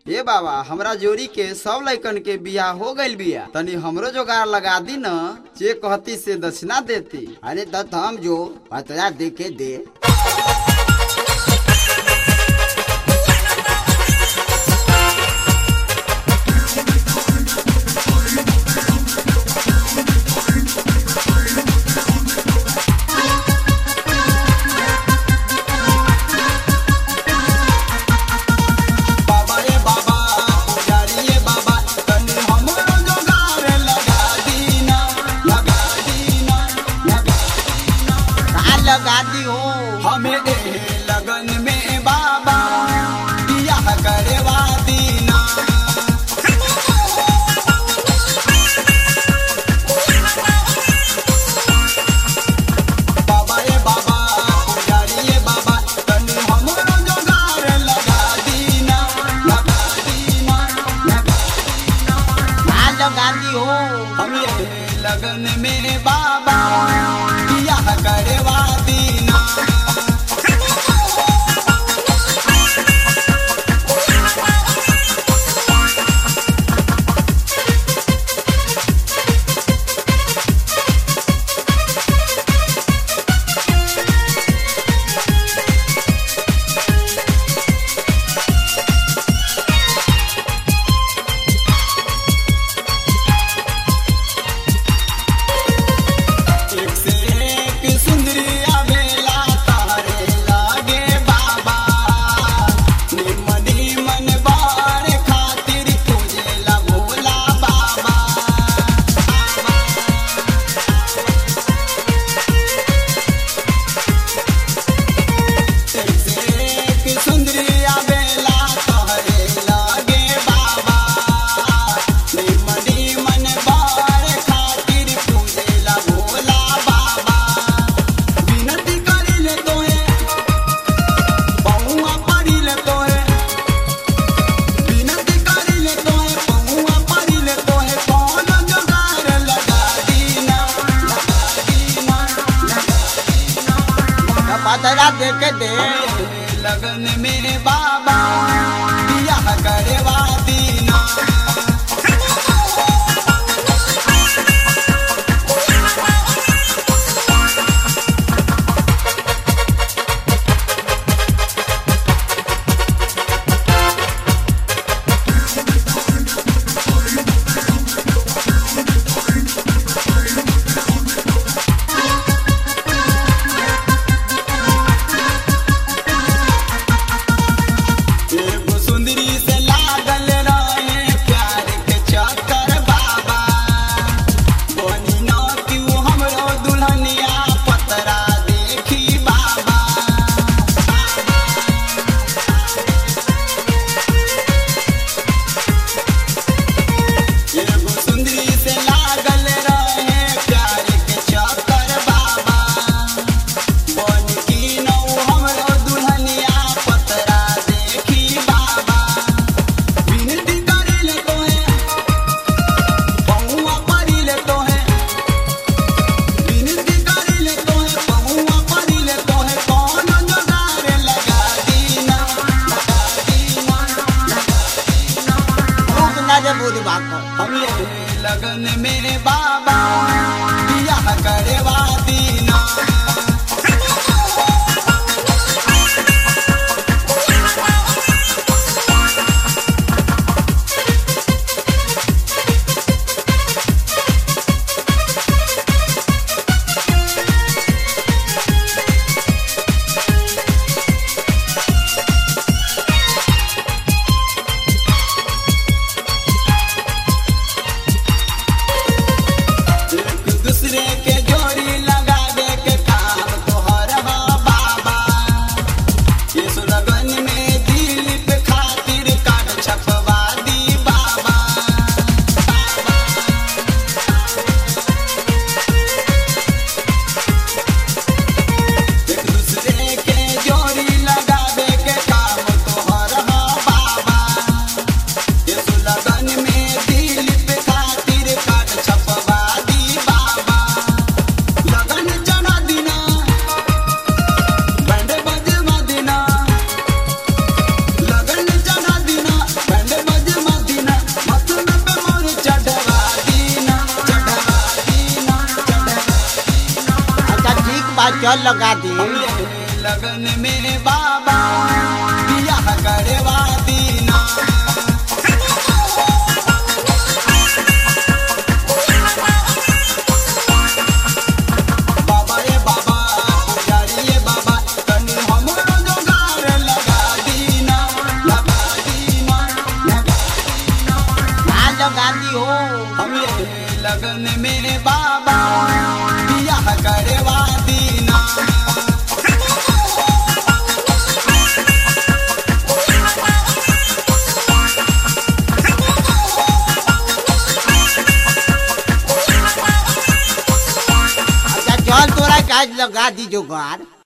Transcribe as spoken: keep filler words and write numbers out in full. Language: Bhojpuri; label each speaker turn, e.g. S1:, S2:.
S1: ए बाबा हमरा जोड़ी के सब लइकन के बियाह हो गइल बिया, तनी हमरो जोगाड़ लगा दी न, जे कहती से दक्षिणा देती।
S2: अरे दत्त हम जो पतरा देके दे।
S1: लगा दी हो
S2: हमें लगन में बाबा बियाह करवा दीना। बाबा रे बाबा पुजारी ये बाबा तनी हमरो जोगाड़ लगा दीना, लगा दीना, लगा दीना।
S1: लगा दी हो
S2: हमें लगन में बाबा बियाह करवा दीना। एक से एक सुंदरी आवेला तारे लागे बाबा, निमन निमन बार खातिर पूजेला भोला बाबा। एक से एक सुंदरी आवेला तारे लागे बाबा, निमन निमन बार खातिर पूजेला भोला बाबा। विनती करिले तोहे पहुआ परिले तोहे, विनती करिले तोहे पहुआ परिले तोहे, कौन जोगाड़ लगा दीना, लगा दीना, लगा दीना।
S1: पतरा देके दे
S2: लगन में बाबा बियाह करवा दीना। एगो सुंदरी से लागल रहे प्यार के चक्कर बाबा, बनी न क्यों हमरो दुल्हनिया पतरा देखी बाबा। एगो सुंदरी से लागल रहे प्यार के चक्कर बाबा, बनी की नौ हमरो दुल्हनिया पतरा देखी बाबा। विनती करिले तोहे पहुआ परिले तोहे, विनती करिले तोहे पहुआ परिले तोहे, कौन जोगाड़ लगा दीना, लगा दीना, लगा दीना।
S1: रुक ना जे बुरी बात कर।
S2: हम ये लगन में बाबा बियाह करवा दीना। एक दूसरे के जोड़ी लगावे के काम
S3: चल लगा दे।
S2: हमरे लगन में बाबा बियाह करवा दीना। बाबा रे बाबा पुजारी रे बाबा तनी हमरो जोगार लगा दीना, लगा दीना, लगा दीना।
S3: हाँ लगा दी हो।
S2: हमरे लगन में बाबा बियाह करवा दीना।
S3: अच्छा चल तोरा काज लगा दी जोगाड़।